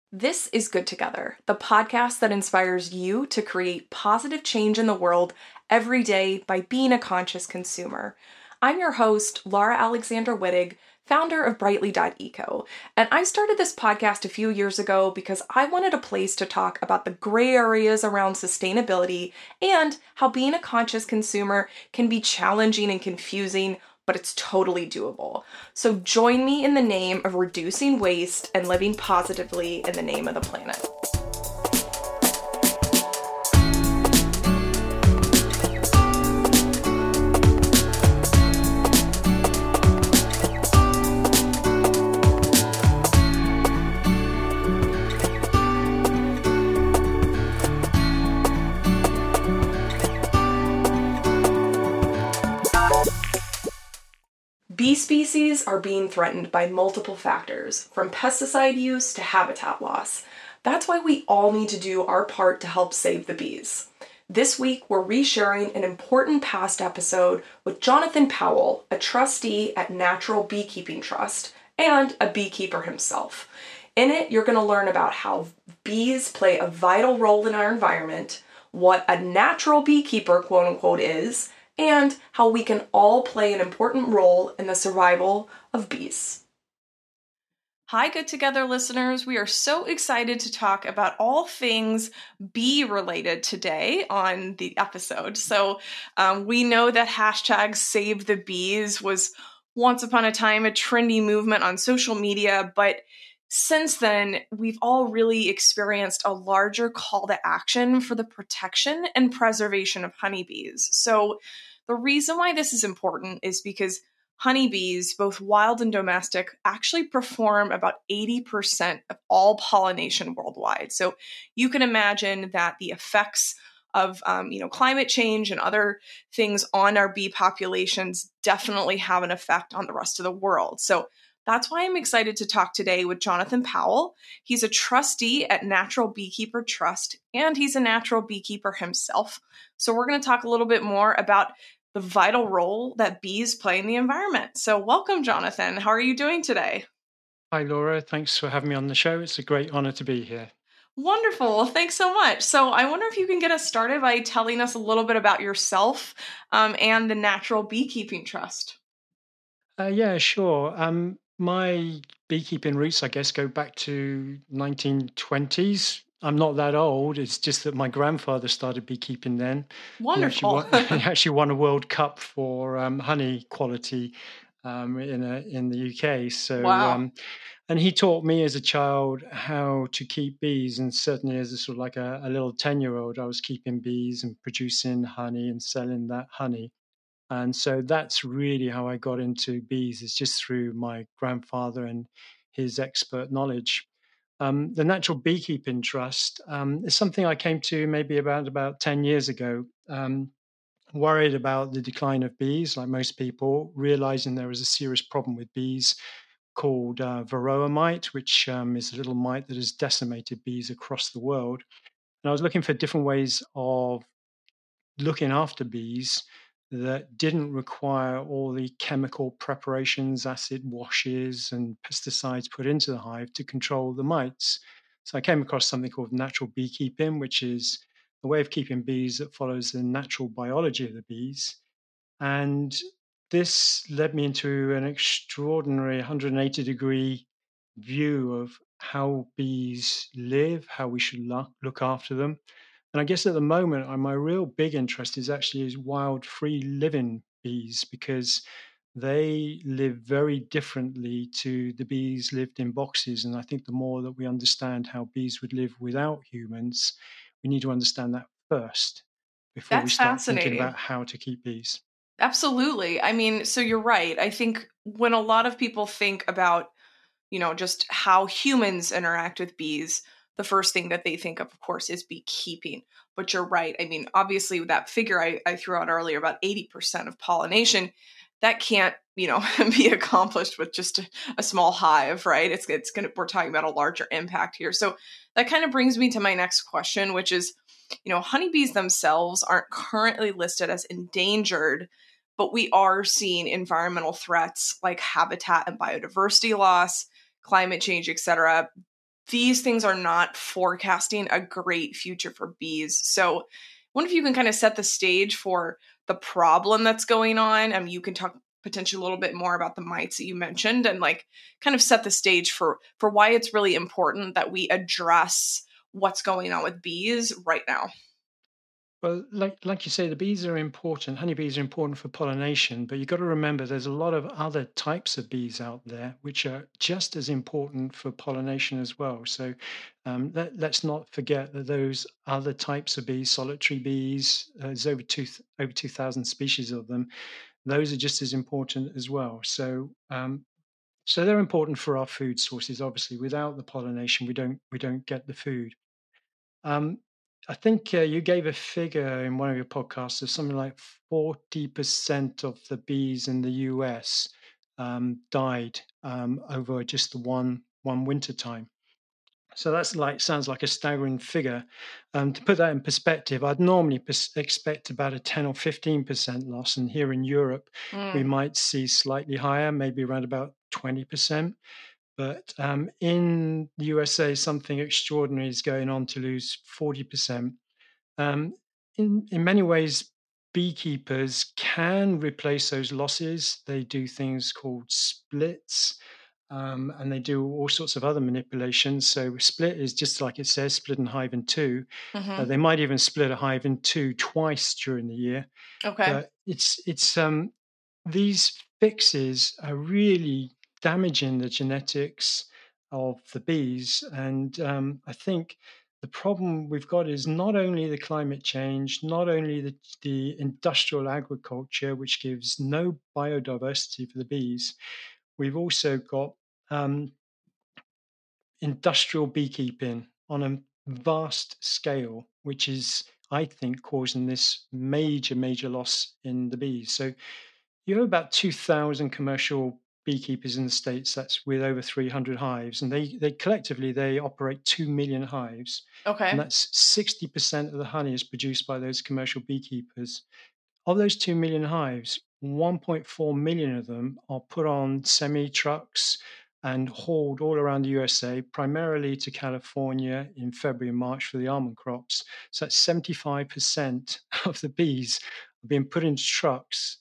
This is Good Together, the podcast that inspires you to create positive change in the world every day by being a conscious consumer. I'm your host, Laura Alexandra Wittig, founder of Brightly.eco, and I started this podcast a few years ago because I wanted a place to talk about the gray areas around sustainability and how being a conscious consumer can be challenging and confusing, but it's totally doable. So join me in the name of reducing waste and living positively in the name of the planet. Bee species are being threatened by multiple factors, from pesticide use to habitat loss. That's why we all need to do our part to help save the bees. This week, we're resharing an important past episode with Jonathan Powell, a trustee at Natural Beekeeping Trust and a beekeeper himself. In it, you're going to learn about how bees play a vital role in our environment, what a natural beekeeper, quote unquote, is, and how we can all play an important role in the survival of bees. Hi, Good Together listeners. We are so excited to talk about all things bee related today on the episode. So we know that hashtag Save the Bees was once upon a time a trendy movement on social media, but since then, we've all really experienced a larger call to action for the protection and preservation of honeybees. So the reason why this is important is because honeybees, both wild and domestic, actually perform about 80% of all pollination worldwide. So you can imagine that the effects of climate change and other things on our bee populations definitely have an effect on the rest of the world. So that's why I'm excited to talk today with Jonathan Powell. He's a trustee at Natural Beekeeper Trust, and he's a natural beekeeper himself. So we're going to talk a little bit more about the vital role that bees play in the environment. So welcome, Jonathan. How are you doing today? Hi, Laura. Thanks for having me on the show. It's a great honor to be here. Wonderful. Thanks so much. So I wonder if you can get us started by telling us a little bit about yourself and the Natural Beekeeping Trust. Yeah, sure. My beekeeping roots, I guess, go back to 1920s. I'm not that old. It's just that my grandfather started beekeeping then. Wonderful. He actually won a World Cup for honey quality in the UK. Wow. And he taught me as a child how to keep bees. And certainly as a sort of like a little 10-year-old, I was keeping bees and producing honey and selling that honey. And so that's really how I got into bees, is just through my grandfather and his expert knowledge. The Natural Beekeeping Trust is something I came to maybe about 10 years ago, worried about the decline of bees, like most people, realizing there was a serious problem with bees called varroa mite, which is a little mite that has decimated bees across the world. And I was looking for different ways of looking after bees that didn't require all the chemical preparations, acid washes, and pesticides put into the hive to control the mites. So I came across something called natural beekeeping, which is a way of keeping bees that follows the natural biology of the bees. And this led me into an extraordinary 180-degree view of how bees live, how we should look after them. And I guess at the moment, my real big interest is wild, free living bees, because they live very differently to the bees lived in boxes. And I think the more that we understand how bees would live without humans, we need to understand that first before we That's start thinking fascinating. about how to keep bees. Absolutely. I mean, so you're right. I think when a lot of people think about, just how humans interact with bees, the first thing that they think of course, is beekeeping. But you're right. I mean, obviously, with that figure I threw out earlier, about 80% of pollination, that can't, be accomplished with just a small hive, right? It's gonna, we're talking about a larger impact here. So that kind of brings me to my next question, which is, honeybees themselves aren't currently listed as endangered, but we are seeing environmental threats like habitat and biodiversity loss, climate change, etc., these things are not forecasting a great future for bees. So I wonder if you can kind of set the stage for the problem that's going on. You can talk potentially a little bit more about the mites that you mentioned, and like kind of set the stage for why it's really important that we address what's going on with bees right now. Well, like you say, the bees are important. Honeybees are important for pollination, but you've got to remember there's a lot of other types of bees out there which are just as important for pollination as well. So let's not forget that those other types of bees, solitary bees, there's over 2,000 species of them. Those are just as important as well. So they're important for our food sources. Obviously, without the pollination, we don't get the food. Um, I think you gave a figure in one of your podcasts of something like 40% of the bees in the US died over just the one winter time. So that's like sounds like a staggering figure. To put that in perspective, I'd normally expect about a 10 or 15% loss, and here in Europe, we Mm, might see slightly higher, maybe around about 20%. But in the USA, something extraordinary is going on to lose 40%. Um, in many ways, beekeepers can replace those losses. They do things called splits, and they do all sorts of other manipulations. So, split is just like it says, split and hive in two. mm-hmm. They might even split a hive in two twice during the year. Okay. But it's these fixes are really damaging the genetics of the bees. And I think the problem we've got is not only the climate change, not only the industrial agriculture, which gives no biodiversity for the bees, we've also got um, industrial beekeeping on a vast scale, which is, I think, causing this major loss in the bees. So you have about 2,000 commercial beekeepers in the States. That's with over 300 hives, and they collectively they operate 2 million hives, and Okay. that's 60% of the honey is produced by those commercial beekeepers. Of those 2 million hives, 1.4 million of them are put on semi trucks and hauled all around the USA, primarily to California in February and March for the almond crops. So that's 75% of the bees are being put into trucks,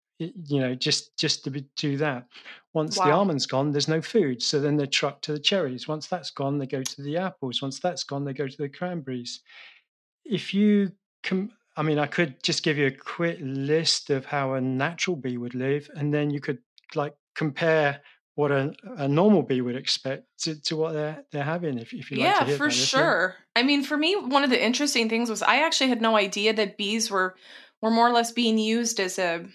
just to do that. Once the Wow. almond's gone, there's no food. So then they're trucked to the cherries. Once that's gone, they go to the apples. Once that's gone, they go to the cranberries. If you I mean, I could just give you a quick list of how a natural bee would live, and then you could like compare what a normal bee would expect to what they're having. If you like to Yeah, hear for about this, yeah. sure. I mean, for me, one of the interesting things was I actually had no idea that bees were more or less being used as a,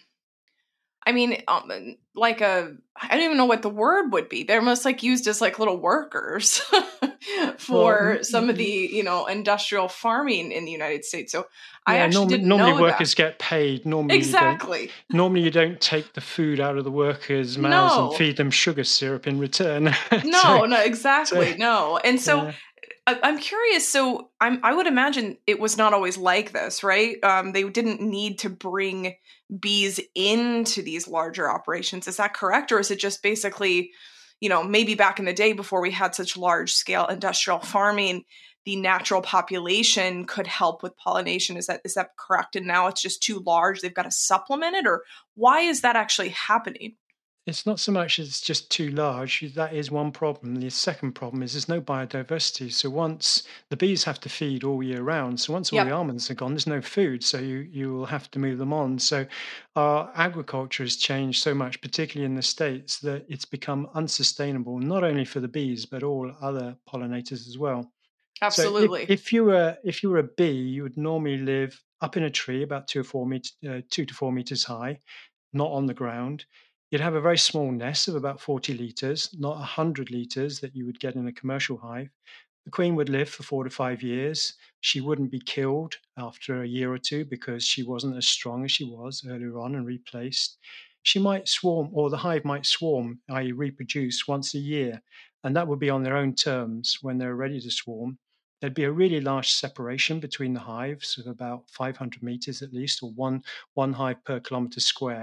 I mean, like a, I don't even know what the word would be. They're almost like used as like little workers Well, for some of the, industrial farming in the United States. So I yeah. actually didn't Normally know that. workers get paid. Normally you don't. Exactly. Normally you don't take the food out of the workers' mouths and No. feed them sugar syrup in return. so, No, no, so exactly. No. And so yeah. I'm curious. So I would imagine it was not always like this, right? They didn't need to bring bees into these larger operations. Is that correct, or is it just basically, maybe back in the day before we had such large scale industrial farming, the natural population could help with pollination? Is that correct? And now it's just too large. They've got to supplement it, or why is that actually happening? It's not so much as it's just too large. That is one problem. The second problem is there's no biodiversity. So once the bees have to feed all year round, so once all the Yep. almonds are gone, there's no food. So you will have to move them on. So our agriculture has changed so much, particularly in the States, that it's become unsustainable, not only for the bees, but all other pollinators as well. So if, Absolutely. if you were if you were a bee, you would normally live up in a tree about 2 to 4 meters high, not on the ground. You'd have a very small nest of about 40 liters, not 100 liters that you would get in a commercial hive. The queen would live for 4 to 5 years. She wouldn't be killed after a year or two because she wasn't as strong as she was earlier on and replaced. She might swarm, or the hive might swarm, i.e., reproduce once a year, and that would be on their own terms when they're ready to swarm. There'd be a really large separation between the hives of about 500 meters at least, or one hive per kilometer square.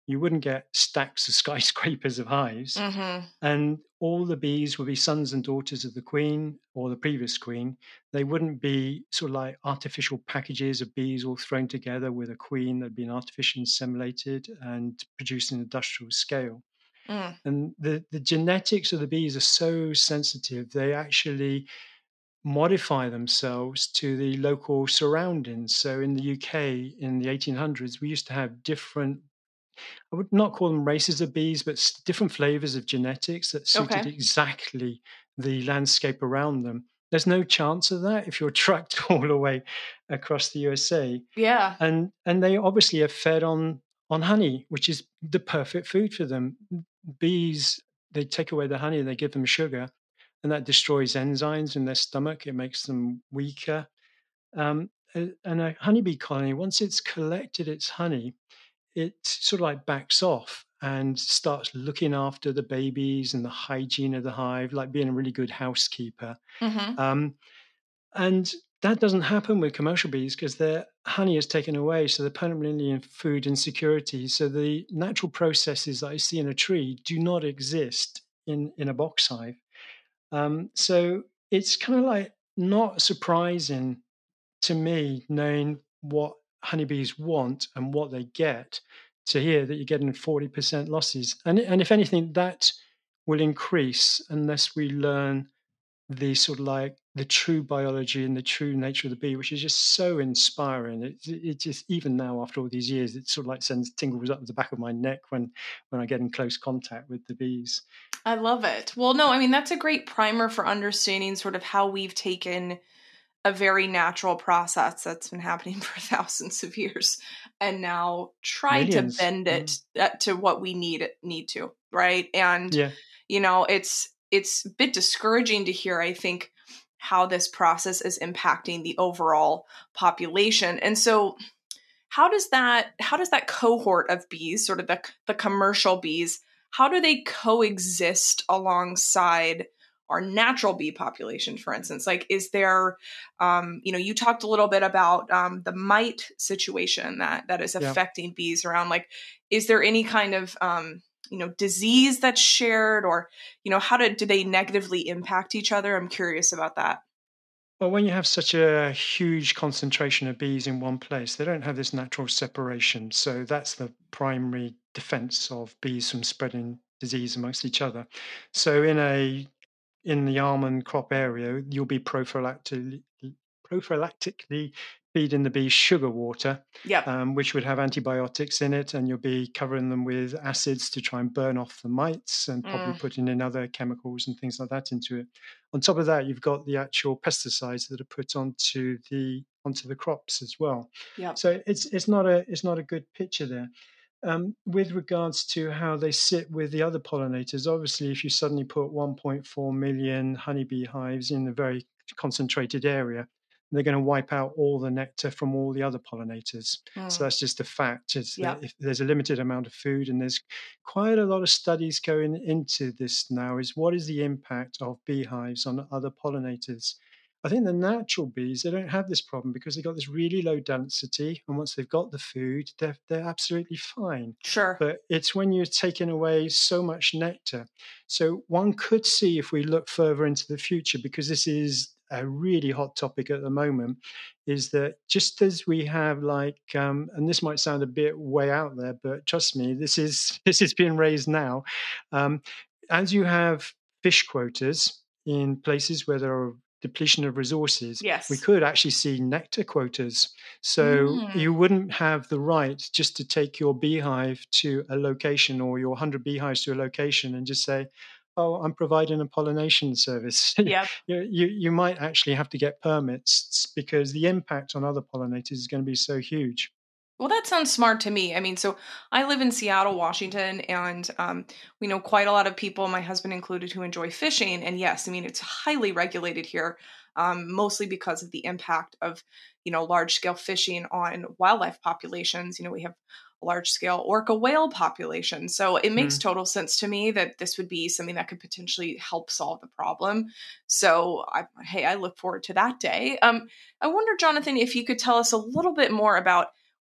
you wouldn't get stacks of skyscrapers of hives. Mm-hmm. And all the bees would be sons and daughters of the queen or the previous queen. They wouldn't be sort of like artificial packages of bees all thrown together with a queen that had been artificially inseminated and produced in industrial scale. Mm. And the genetics of the bees are so sensitive, they actually modify themselves to the local surroundings. So in the UK in the 1800s, we used to have different, I would not call them races of bees, but different flavors of genetics that suited Okay. exactly the landscape around them. There's no chance of that if you're trucked all the way across the USA. Yeah. And they obviously are fed on honey, which is the perfect food for them. Bees, they take away the honey, they give them sugar, and that destroys enzymes in their stomach. It makes them weaker. And a honeybee colony, once it's collected its honey, it sort of like backs off and starts looking after the babies and the hygiene of the hive, like being a really good housekeeper. Mm-hmm. Um, and that doesn't happen with commercial bees because their honey is taken away. So they're permanently in food insecurity. So the natural processes that I see in a tree do not exist in a box hive. So it's kind of like not surprising to me, knowing what honeybees want and what they get, to hear that you're getting 40% losses. And if anything, that will increase unless we learn the sort of like the true biology and the true nature of the bee, which is just so inspiring. It just, even now after all these years, it sort of like sends tingles up the back of my neck when I get in close contact with the bees. I love it. Well, no, I mean, that's a great primer for understanding sort of how we've taken a very natural process that's been happening for thousands of years and now tried to Millions. bend it to what we need to, right? And Yeah. it's a bit discouraging to hear, I think, how this process is impacting the overall population. And so how does that cohort of bees, sort of the commercial bees, how do they coexist alongside our natural bee population, for instance? Like, is there, you talked a little bit about the mite situation that is Yeah. affecting bees around. Like, is there any kind of disease that's shared, or how do they negatively impact each other? I'm curious about that. Well, when you have such a huge concentration of bees in one place, they don't have this natural separation. So that's the primary defense of bees from spreading disease amongst each other. So in the almond crop area, you'll be prophylactically feeding the bees sugar water, Yep. which would have antibiotics in it, and you'll be covering them with acids to try and burn off the mites, and probably Mm, putting in other chemicals and things like that into it. On top of that, you've got the actual pesticides that are put onto the crops as well. yep. So it's not a good picture there. With regards to how they sit with the other pollinators, obviously, if you suddenly put 1.4 million honeybee hives in a very concentrated area, they're going to wipe out all the nectar from all the other pollinators. So Mm, that's just a fact. Is that yep. if there's a limited amount of food, and there's quite a lot of studies going into this now, is what is the impact of beehives on other pollinators? I think the natural bees, they don't have this problem because they've got this really low density. And once they've got the food, they're absolutely fine. Sure. But it's when you're taking away so much nectar. So one could see, if we look further into the future, because this is a really hot topic at the moment, is that just as we have and this might sound a bit way out there, but trust me, this is this is being raised now. Um, as you have fish quotas in places where there are depletion of resources, we Yes. could actually see nectar quotas. So Mm, you wouldn't have the right just to take your beehive to a location, or your 100 beehives to a location, and just say, "Oh, I'm providing a pollination service." yep. You might actually have to get permits because the impact on other pollinators is going to be so huge. Well, that sounds smart to me. I mean, so I live in Seattle, Washington, and we know quite a lot of people, my husband included, who enjoy fishing. And yes, I mean, it's highly regulated here, mostly because of the impact of, large scale fishing on wildlife populations. We have a large scale orca whale population. So it makes Mm. total sense to me that this would be something that could potentially help solve the problem. So, hey, I look forward to that day. I wonder, Jonathan, if you could tell us a little bit more about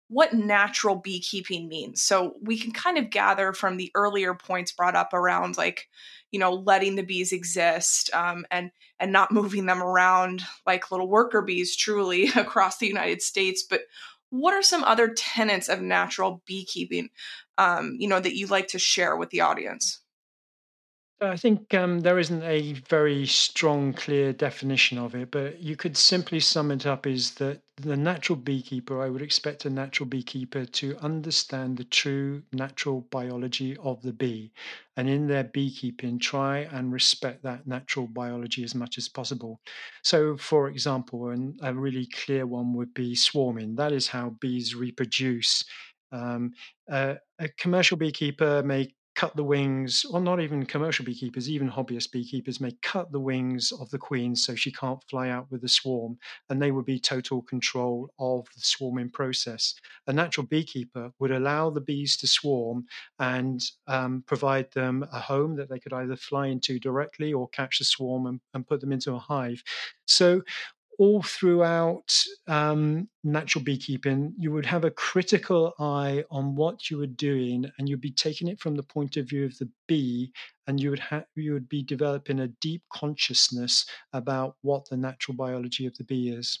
what natural beekeeping means. So we can kind of gather from the earlier points brought up around like, letting the bees exist, and not moving them around like little worker bees truly across the United States. But what are some other tenets of natural beekeeping, that you'd like to share with the audience? I think there isn't a very strong, clear definition of it, but you could simply sum it up is that the natural beekeeper, I would expect a natural beekeeper to understand the true natural biology of the bee. And in their beekeeping, try and respect that natural biology as much as possible. So, for example, a really clear one would be swarming. That is how bees reproduce. Um, a commercial beekeeper may cut the wings, or not even commercial beekeepers, even hobbyist beekeepers may cut the wings of the queen so she can't fly out with the swarm, and they would be total control of the swarming process. A natural beekeeper would allow the bees to swarm and provide them a home that they could either fly into directly or catch the swarm and put them into a hive. So all throughout natural beekeeping, you would have a critical eye on what you were doing, and you'd be taking it from the point of view of the bee, and you would be developing a deep consciousness about what the natural biology of the bee is.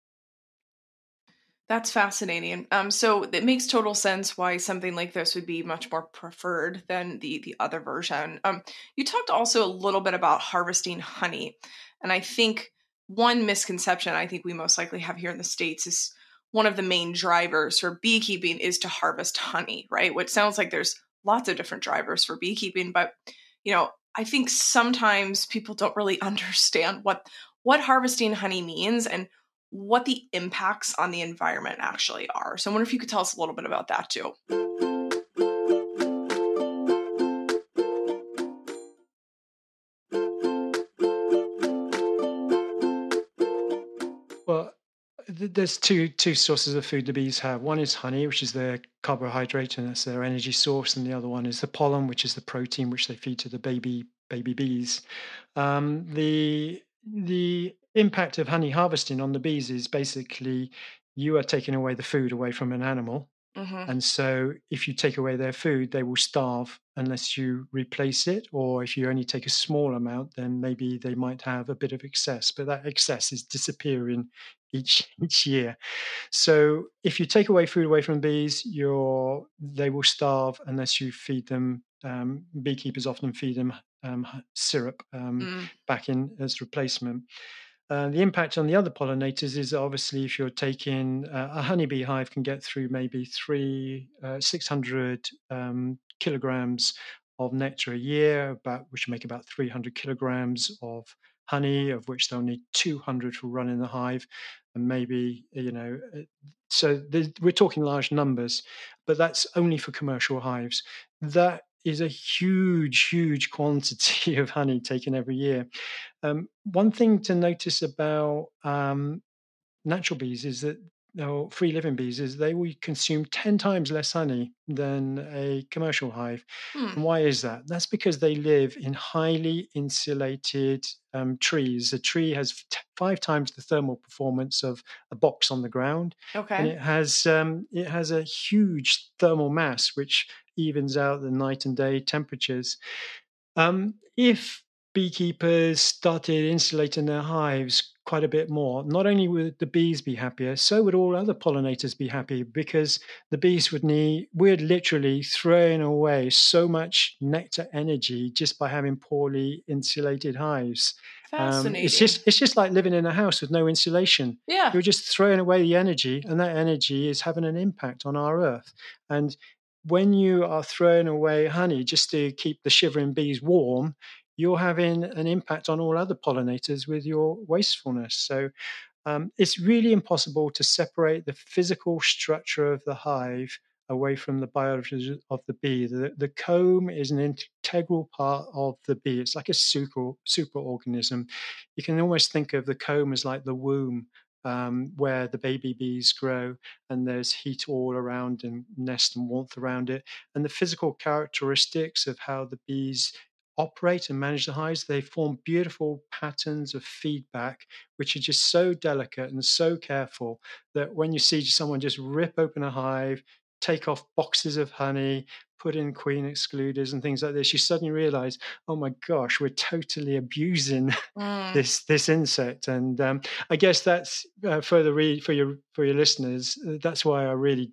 That's fascinating. So it makes total sense why something like this would be much more preferred than the other version. You talked also a little bit about harvesting honey, and I think one misconception I think we most likely have here in the States is one of the main drivers for beekeeping is to harvest honey, right? Which sounds like there's lots of different drivers for beekeeping, but I think sometimes people don't really understand what harvesting honey means and what the impacts on the environment actually are. So I wonder if you could tell us a little bit about that too. Well, there's two sources of food the bees have. One is honey, which is their carbohydrate, and that's their energy source, and the other one is the pollen, which is the protein which they feed to the baby bees. The impact of honey harvesting on the bees is basically you are taking away the food away from an animal, Hmm. and so if you take away their food, they will starve unless you replace it. Or if you only take a small amount, then maybe they might have a bit of excess, but that excess is disappearing each year. So if you take away food away from bees, they will starve unless you feed them. Beekeepers often feed them syrup Mm. back in as replacement. The impact on the other pollinators is obviously if you're taking a honeybee hive can get through maybe 600 kilograms of nectar a year, which make about 300 kilograms of honey, of which they'll need 200 to run in the hive, and maybe we're talking large numbers, but that's only for commercial hives. That is a huge quantity of honey taken every year. One thing to notice about natural bees is that, or free living bees, is they will consume 10 times less honey than a commercial hive. Hmm. And why is that? That's because they live in highly insulated trees. A tree has 5 times the thermal performance of a box on the ground, and Okay. it has a huge thermal mass which evens out the night and day temperatures. If beekeepers started insulating their hives quite a bit more, not only would the bees be happier, so would all other pollinators be happy because the bees we're literally throwing away so much nectar energy just by having poorly insulated hives. It's Fascinating. just like living in a house with no insulation. Yeah. You're just throwing away the energy, and that energy is having an impact on our earth. And when you are throwing away honey just to keep the shivering bees warm, you're having an impact on all other pollinators with your wastefulness. So it's really impossible to separate the physical structure of the hive away from the biology of the bee. The comb is an integral part of the bee. It's like a super organism. You can almost think of the comb as like the womb, where the baby bees grow, and there's heat all around and nest and warmth around it. And the physical characteristics of how the bees operate and manage the hives, they form beautiful patterns of feedback, which are just so delicate and so careful that when you see someone just rip open a hive, take off boxes of honey, put in queen excluders and things like this, you suddenly realize, oh my gosh, we're totally abusing Mm, this insect. And I guess that's for your listeners. That's why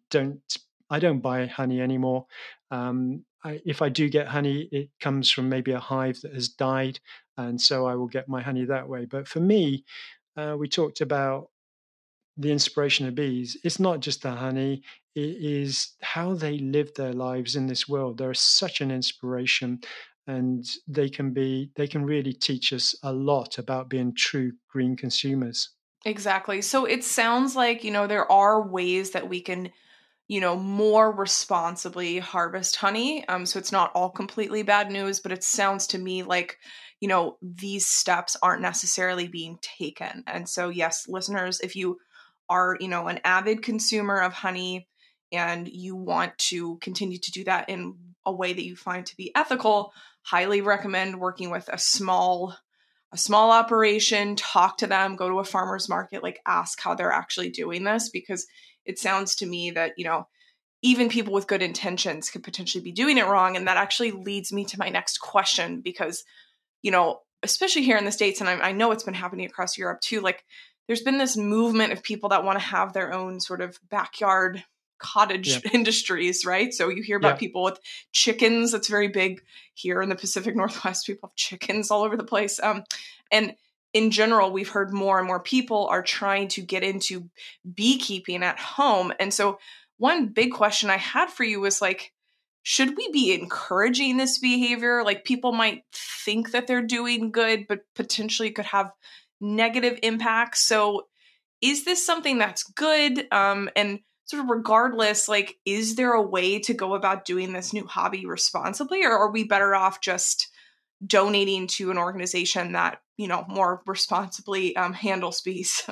I don't buy honey anymore. If I do get honey, it comes from maybe a hive that has died, and so I will get my honey that way. But for me, we talked about the inspiration of bees. It's not just the honey; it is how they live their lives in this world. They're such an inspiration, and they can really teach us a lot about being true green consumers. exactly. So it sounds like, there are ways that we can, more responsibly harvest honey. So it's not all completely bad news, but it sounds to me like, these steps aren't necessarily being taken. And so, yes, listeners, if you are, an avid consumer of honey and you want to continue to do that in a way that you find to be ethical, highly recommend working with a small operation, talk to them, go to a farmer's market, like ask how they're actually doing this, because it sounds to me that, even people with good intentions could potentially be doing it wrong. And that actually leads me to my next question, because, especially here in the States, and I know it's been happening across Europe too, like there's been this movement of people that want to have their own sort of backyard cottage Yeah, industries, right? So you hear about yeah, people with chickens. That's very big here in the Pacific Northwest. People have chickens all over the place. And in general, we've heard more and more people are trying to get into beekeeping at home. And so one big question I had for you was like, should we be encouraging this behavior? Like people might think that they're doing good, but potentially could have negative impacts. So is this something that's good? And sort of regardless, like, is there a way to go about doing this new hobby responsibly, or are we better off just donating to an organization that, more responsibly handles bees?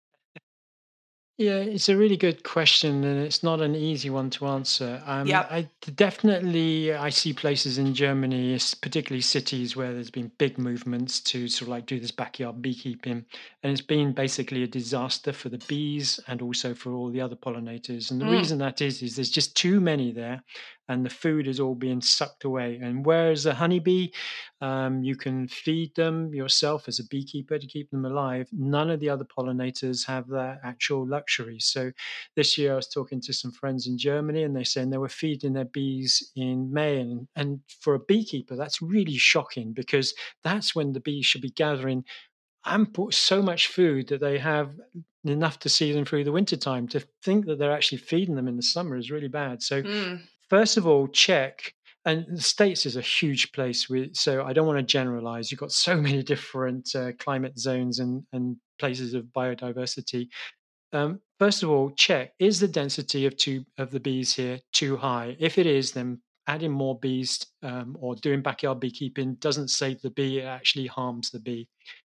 yeah. It's a really good question, and it's not an easy one to answer. Yep. I see places in Germany, particularly cities, where there's been big movements to sort of like do this backyard beekeeping, and it's been basically a disaster for the bees and also for all the other pollinators. And the Mm, reason that is there's just too many there, and the food is all being sucked away. And whereas a honeybee, you can feed them yourself as a beekeeper to keep them alive. None of the other pollinators have that actual luxury. So this year I was talking to some friends in Germany, and they're saying they were feeding their bees in May. And for a beekeeper, that's really shocking, because that's when the bees should be gathering so much food that they have enough to see them through the wintertime. To think that they're actually feeding them in the summer is really bad. So mm, first of all, check. And the States is a huge place. So I don't want to generalize. You've got so many different climate zones and places of biodiversity. First of all, check, is the density of the bees here too high? If it is, then adding more bees or doing backyard beekeeping doesn't save the bee; it actually harms the bee.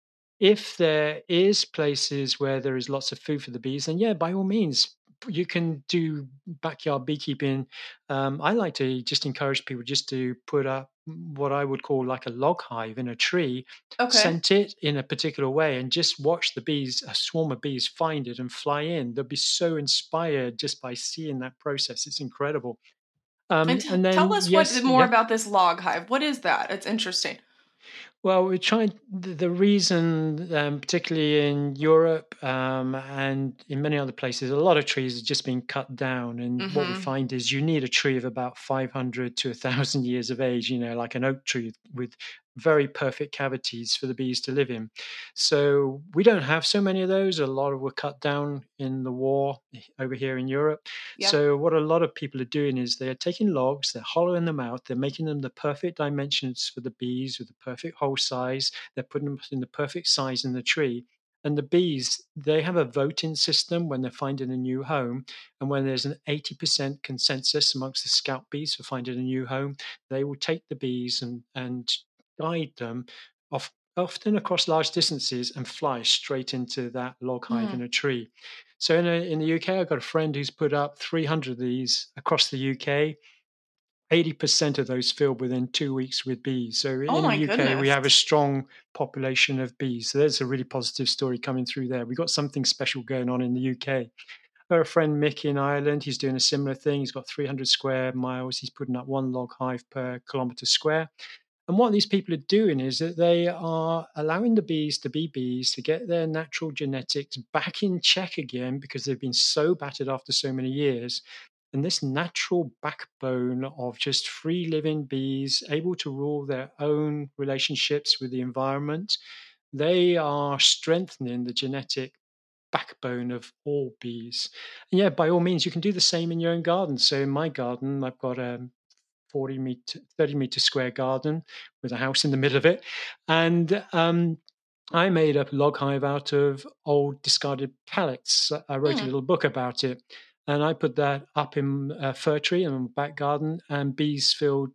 If there is places where there is lots of food for the bees, then yeah, by all means, you can do backyard beekeeping. I like to just encourage people just to put up what I would call like a log hive in a tree, okay. scent it in a particular way, and just watch the bees, a swarm of bees, find it and fly in. They'll be so inspired just by seeing that process. It's incredible. And And tell then, us what yes, more yeah. about this log hive. What is that? It's interesting. Well, we're trying the reason, particularly in Europe and in many other places, a lot of trees are just being cut down. And what we Mm-hmm. find is you need a tree of about 500 to 1,000 years of age, like an oak tree with very perfect cavities for the bees to live in. So we don't have so many of those. A lot of were cut down in the war over here in Europe. Yep. So what a lot of people are doing is they're taking logs, they're hollowing them out, they're making them the perfect dimensions for the bees with the perfect hole size. They're putting them in the perfect size in the tree. And the bees, they have a voting system when they're finding a new home. And when there's an 80% consensus amongst the scout bees for finding a new home, they will take the bees and guide them off, often across large distances, and fly straight into that log hive Mm. in a tree. So in the UK, I've got a friend who's put up 300 of these across the UK. 80% of those filled within 2 weeks with bees. So Oh in the my UK, we goodness. have a strong population of bees. So there's a really positive story coming through there. We've got something special going on in the UK. Our friend Mick in Ireland, he's doing a similar thing. He's got 300 square miles. He's putting up one log hive per kilometre square. And what these people are doing is that they are allowing the bees to be bees, to get their natural genetics back in check again because they've been so battered after so many years. And this natural backbone of just free living bees, able to rule their own relationships with the environment, they are strengthening the genetic backbone of all bees. And yeah, by all means, you can do the same in your own garden. So in my garden, I've got a 30-meter square garden with a house in the middle of it. And I made a log hive out of old discarded pallets. I wrote a Hmm. little book about it. And I put that up in a fir tree in my back garden, and bees filled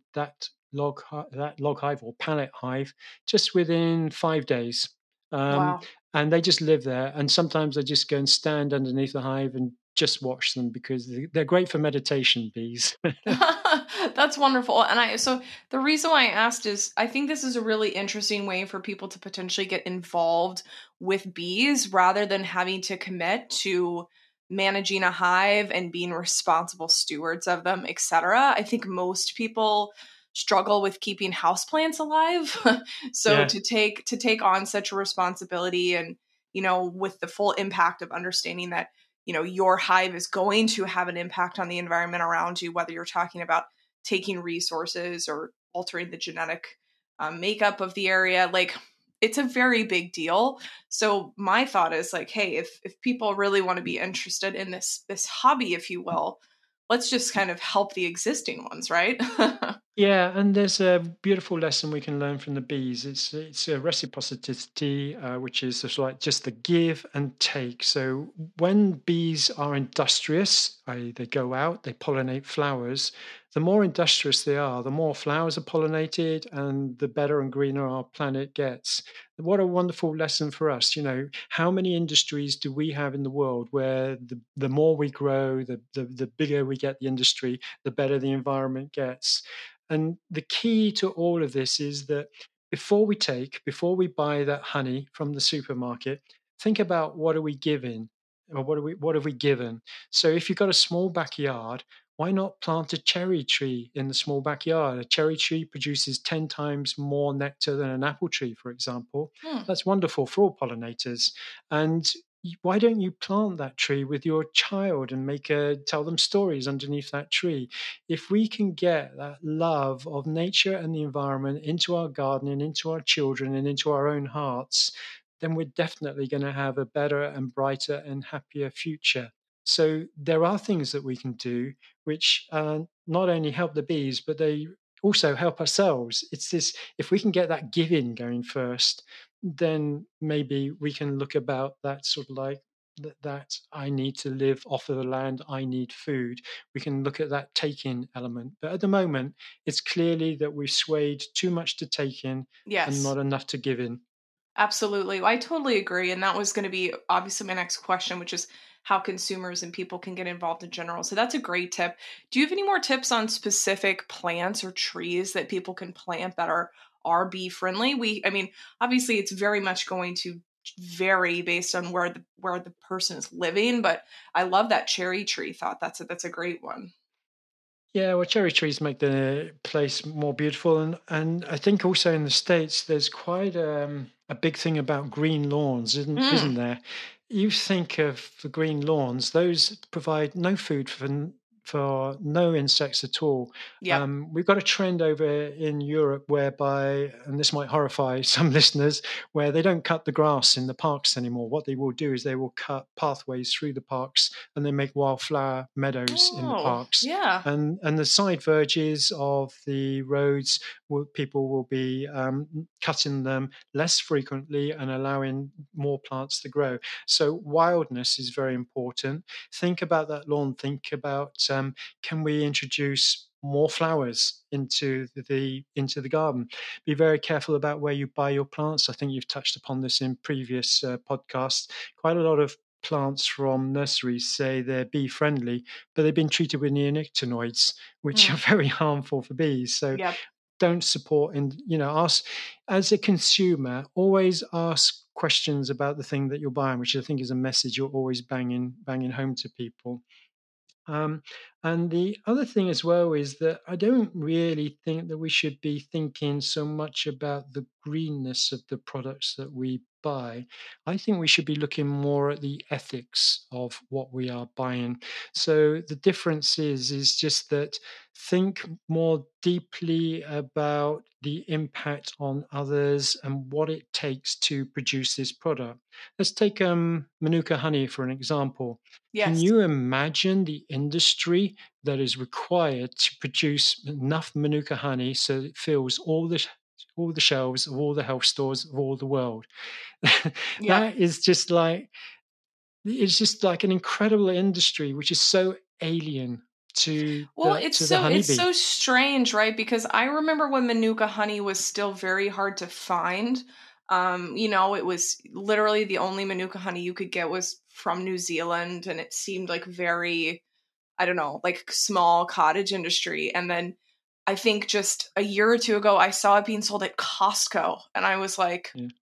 that log hive or pallet hive just within 5 days. Um, Wow. and they just live there. And sometimes I just go and stand underneath the hive and just watch them because they're great for meditation, bees. That's wonderful. And so the reason why I asked is I think this is a really interesting way for people to potentially get involved with bees rather than having to commit to managing a hive and being responsible stewards of them, etc. I think most people struggle with keeping houseplants alive. So Yeah. to take on such a responsibility and with the full impact of understanding that your hive is going to have an impact on the environment around you, whether you're talking about taking resources or altering the genetic makeup of the area. Like, it's a very big deal. So my thought is like, hey, if people really want to be interested in this hobby, if you will, let's just kind of help the existing ones, right? Yeah, and there's a beautiful lesson we can learn from the bees. It's a reciprocity, which is just the give and take. So when bees are industrious, i.e., they go out, they pollinate flowers. The more industrious they are, the more flowers are pollinated, and the better and greener our planet gets. What a wonderful lesson for us. How many industries do we have in the world where the more we grow, the bigger we get the industry, the better the environment gets. And the key to all of this is that before we buy that honey from the supermarket, think about what are we giving or what have we given? So if you've got a small backyard, why not plant a cherry tree in the small backyard? A cherry tree produces 10 times more nectar than an apple tree, for example. Hmm. That's wonderful for all pollinators. And why don't you plant that tree with your child and tell them stories underneath that tree? If we can get that love of nature and the environment into our garden and into our children and into our own hearts, then we're definitely going to have a better and brighter and happier future. So there are things that we can do which not only help the bees, but they also help ourselves. It's this, if we can get that giving going first, then maybe we can look about that sort of like that I need to live off of the land, I need food. We can look at that take-in element. But at the moment, it's clearly that we've swayed too much to take in and Yes. not enough to give in. Absolutely. I totally agree. And that was going to be obviously my next question, which is how consumers and people can get involved in general. So that's a great tip. Do you have any more tips on specific plants or trees that people can plant that are bee friendly? I mean, obviously it's very much going to vary based on where the person is living, but I love that cherry tree thought. That's a great one. Yeah, well, cherry trees make the place more beautiful, and I think also in the States there's quite a big thing about green lawns, isn't Mm, there? You think of the green lawns; those provide no food for no insects at all. yep. We've got a trend over in Europe whereby, and this might horrify some listeners, where they don't cut the grass in the parks anymore. What they will do is they will cut pathways through the parks, and they make wildflower meadows in the Oh, parks, yeah. and the side verges of the roads, people will be cutting them less frequently and allowing more plants to grow. So wildness is very important. Think about that lawn. Think about can we introduce more flowers into the garden. Be very careful about where you buy your plants. I think you've touched upon this in previous podcasts. Quite a lot of plants from nurseries say they're bee friendly, but they've been treated with neonicotinoids, which are Mm, very harmful for bees. So yep. don't support, and ask as a consumer, always ask questions about the thing that you're buying, which I think is a message you're always banging home to people. um, and the other thing as well is that I don't really think that we should be thinking so much about the greenness of the products that we buy. I think we should be looking more at the ethics of what we are buying. So the difference is just that think more deeply about the impact on others and what it takes to produce this product. Let's take Manuka honey for an example. Can Yes. you imagine the industry that is required to produce enough Manuka honey so it fills all the shelves of all the health stores of all the world? Yep. That is just like it's just like an incredible industry which is so alien to Well, the it's honeybee. so strange, right? Because I remember when Manuka honey was still very hard to find. It was literally the only Manuka honey you could get was from New Zealand, and it seemed like very, I don't know, like small cottage industry. And then I think just a year or two ago, I saw it being sold at Costco, and I was like, Yeah,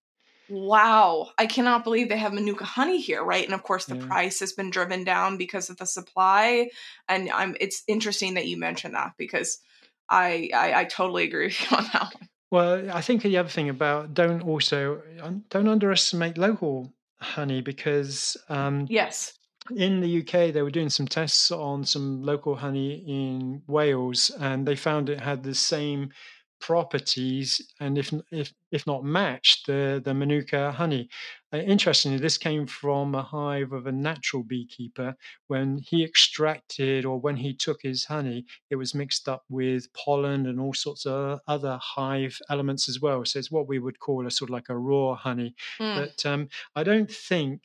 wow, I cannot believe they have Manuka honey here, right? And of course, the yeah. price has been driven down because of the supply. And it's interesting that you mentioned that because I totally agree with you on that one. Well, I think the other thing about don't underestimate local honey because Yes. in the UK, they were doing some tests on some local honey in Wales, and they found it had the same properties, and if not matched, the Manuka honey. Interestingly, this came from a hive of a natural beekeeper. When he extracted or when he took his honey, it was mixed up with pollen and all sorts of other hive elements as well. So it's what we would call a sort of like a raw honey. Mm, But I don't think,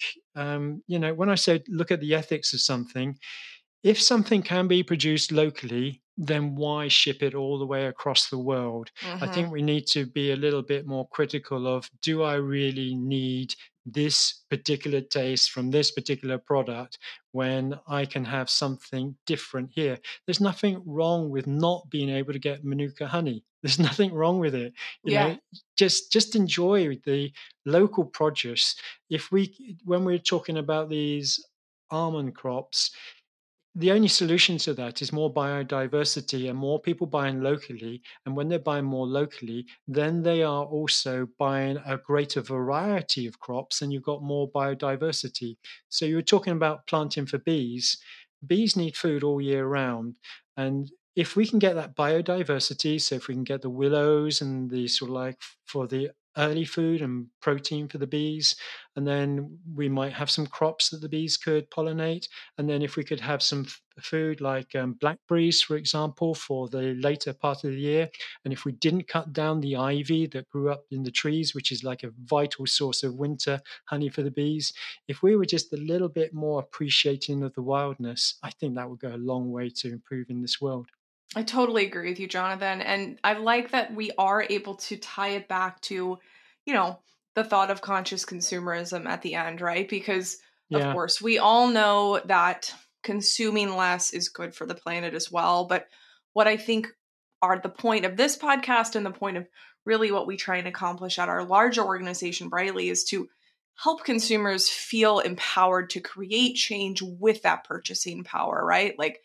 when I say look at the ethics of something, if something can be produced locally, then why ship it all the way across the world? I hmm. think we need to be a little bit more critical of, do I really need this particular taste from this particular product when I can have something different here? There's nothing wrong with not being able to get Manuka honey. There's nothing wrong with it. You Yeah. know, just enjoy the local produce. If we when we're talking about these almond crops, the only solution to that is more biodiversity and more people buying locally. And when they're buying more locally, then they are also buying a greater variety of crops and you've got more biodiversity. So you were talking about planting for bees. Bees need food all year round. And if we can get that biodiversity, so if we can get the willows and the sort of like for the early food and protein for the bees, and then we might have some crops that the bees could pollinate, and then if we could have some food like blackberries, for example, for the later part of the year, and if we didn't cut down the ivy that grew up in the trees, which is like a vital source of winter honey for the bees, if we were just a little bit more appreciating of the wildness, I think that would go a long way to improving this world. I totally agree with you, Jonathan. And I like that we are able to tie it back to, you know, the thought of conscious consumerism at the end, right? Because, of Yeah, course, we all know that consuming less is good for the planet as well. But what I think are the point of this podcast and the point of really what we try and accomplish at our larger organization, Brightly, is to help consumers feel empowered to create change with that purchasing power, right? Like,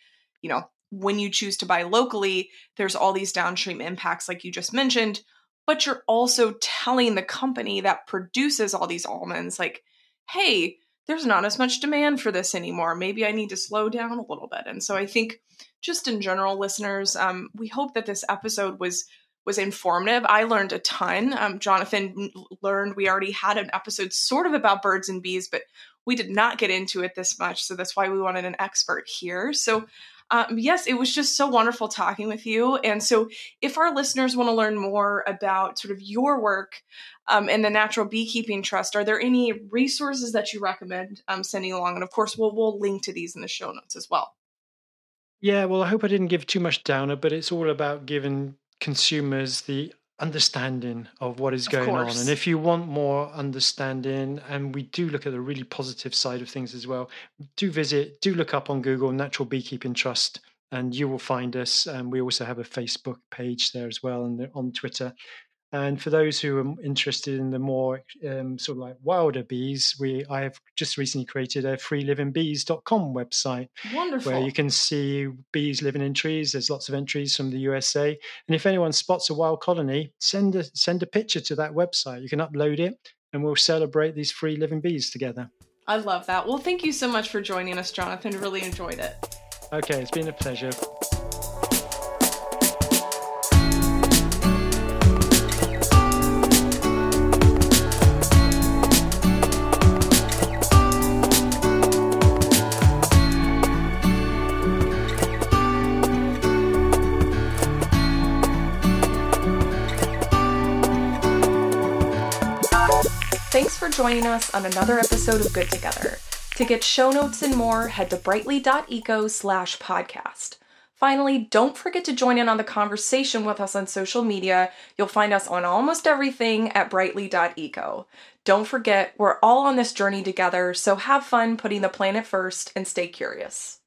when you choose to buy locally, there's all these downstream impacts, like you just mentioned, but you're also telling the company that produces all these almonds, like, hey, there's not as much demand for this anymore. Maybe I need to slow down a little bit. And so I think, just in general, listeners, we hope that this episode was informative. I learned a ton. Jonathan learned. We already had an episode sort of about birds and bees, but we did not get into it this much. So that's why we wanted an expert here. So yes, it was just so wonderful talking with you. And so, if our listeners want to learn more about sort of your work and the Natural Beekeeping Trust, are there any resources that you recommend sending along? And of course, we'll link to these in the show notes as well. yeah. Well, I hope I didn't give too much downer, but it's all about giving consumers the understanding of what is Of going on. course. And if you want more understanding, and we do look at the really positive side of things as well, do look up on Google Natural Beekeeping Trust, and you will find us. And we also have a Facebook page there as well, and on Twitter. And for those who are interested in the more sort of like wilder bees, I have just recently created a freelivingbees.com website Wonderful. where you can see bees living in trees. There's lots of entries from the USA. And if anyone spots a wild colony, send a picture to that website. You can upload it and we'll celebrate these free living bees together. I love that. Well, thank you so much for joining us, Jonathan. Really enjoyed it. Okay, it's been a pleasure. Thanks for joining us on another episode of Good Together. To get show notes and more, head to brightly.eco/podcast. Finally, don't forget to join in on the conversation with us on social media. You'll find us on almost everything at brightly.eco. Don't forget, we're all on this journey together, so have fun putting the planet first and stay curious.